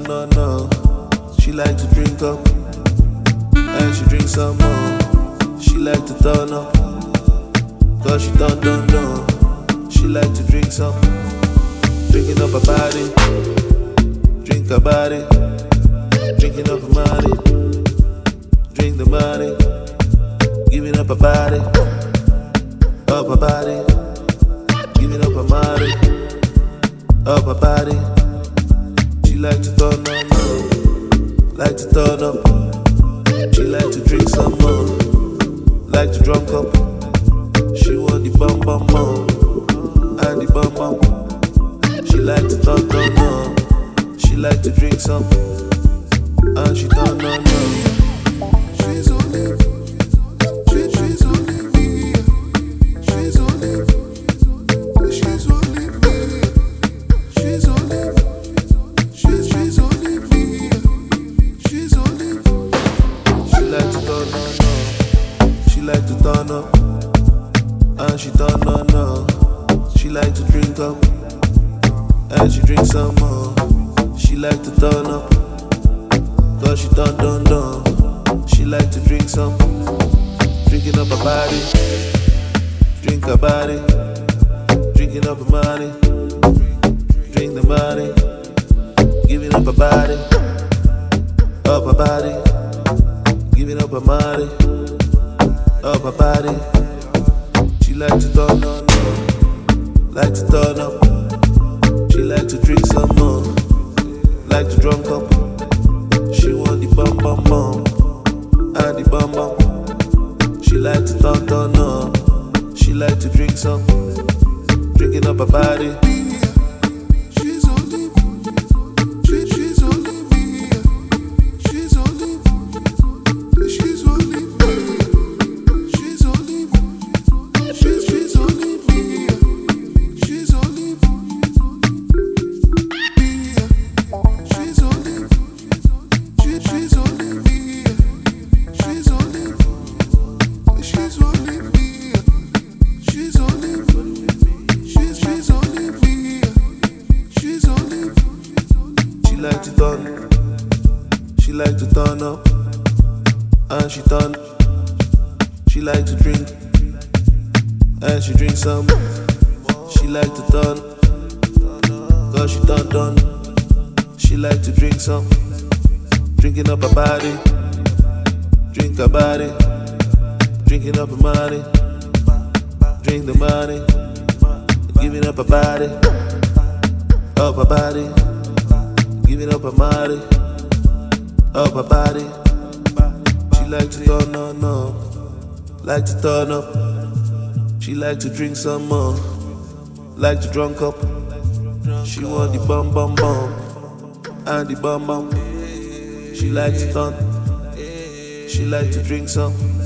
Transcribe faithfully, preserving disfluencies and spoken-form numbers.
turn on up. She like to drink up, and she drink some more. She like to turn up, cause she done done done. She like to drink some, drinking up her body, drink her body, drinking up her money, drink the money, giving up her body, up her body, giving up her money, up her body. She like to turn on up, like to turn up. She like to drink some more, like to drunk up. She want the bum bum bum, and the bum bum. She like to turn on up. She like to drink some, and she turn on up. She's only, she, she's only me. She's only, she's only me. She's only, she's she's only me. She's only. She like to turn on up. She like to turn up, and she turn on up. She like to drink up, and she drink some more. She like to turn up, cause she done done done. She like to drink some, drinking up her body, drink her body, drinking up her money, drink the money, giving up her body, up her body, giving up her money, up her body. She like to turn on up, like to turn up. She like to drink some more, like to drunk up. She want the bum bum bum, and the bum bum. She like to turn turn up. She like to drink some, drinking up her body. She's only, she, she's only me. She's only, she's only me. She's only, she's she's only me. She's only. She's only, she, she's only me. She's only, she's only me. She's only, she's she's only me. She's only. She like to turn, she like to turn up, and she turn. She like to drink, and she drink some. She like to turn, cause she done done. She like to drink some, drinking up her body, drink her body, drinking up her money, drink the money, giving up her body, up her body, giving up her money, up her body. She like to turn on up, like to turn up. She like to drink some more, like to drunk up. She want the bum bum bum, and the bum bum. She like to turn, she like to drink some,